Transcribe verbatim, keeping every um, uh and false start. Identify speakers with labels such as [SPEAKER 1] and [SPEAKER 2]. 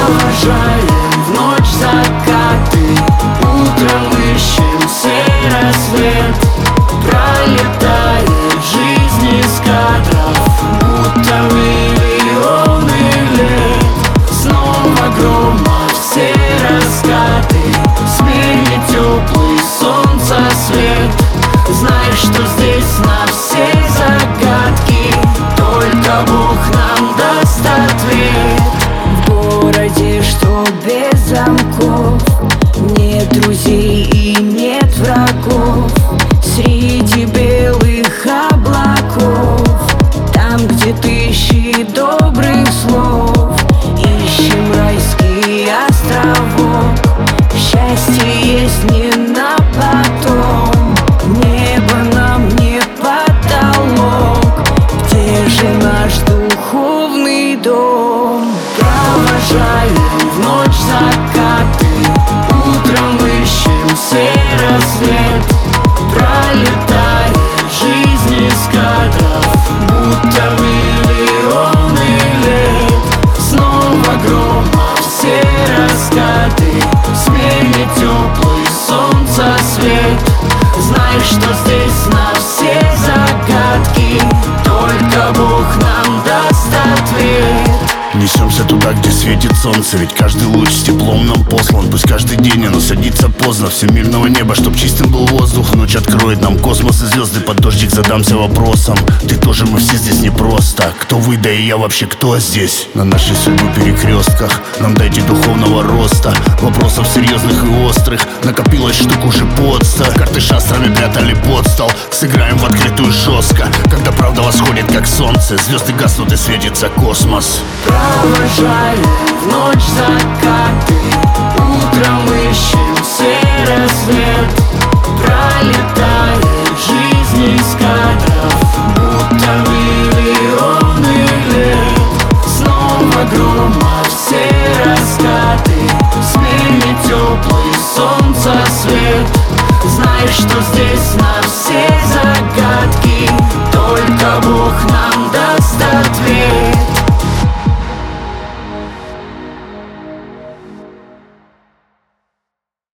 [SPEAKER 1] Провожаем в ночь закаты, утром ищем сей рассвет. Пролетает жизнь из кадров, будто миллионы лет. Снова грома все раскаты, сменит теплый солнца свет. Знаешь, что здесь на все загадки только Бог нам даст ответ.
[SPEAKER 2] В городе, что без замков, нет друзей и нет врагов. Среди белых облаков, там, где тысячи добрых слов, ищем райский островок. Счастье есть не на потом, небо нам не потолок. Где же наш духовный дом?
[SPEAKER 1] Провожаем в ночь закаты, утром ищем сей рассвет. Пролетает жизнь из кадров, будто миллионы лет. Снова грома все раскаты, сменит теплый солнца свет. Знаешь, что здесь на все загадки только Бог нам даст ответ.
[SPEAKER 3] Несемся туда, где светит солнце, ведь каждый луч с теплом нам послан. Пусть каждый день оно садится поздно, всемирного неба, чтоб чистым был воздух. Ночь откроет нам космос и звезды, под дождик задамся вопросом. Ты тоже, мы все здесь непросто. Кто вы, да и я вообще кто здесь? На нашей судьбы перекрестках нам дайте духовного роста. Вопросов серьезных и острых накопилось штук уже подста. Карты шастрами прятали под стол, сыграем в открытую жестко. Когда правда восходит как солнце, звезды гаснут и светится космос.
[SPEAKER 1] Провожаем в ночь закаты, утром ищем сей рассвет. Пролетает жизнь из кадров, будто миллионы лет. Снова грома все раскаты, сменит теплый солнца свет. Знаешь, что здесь на все загадки только Бог нам даст ответ.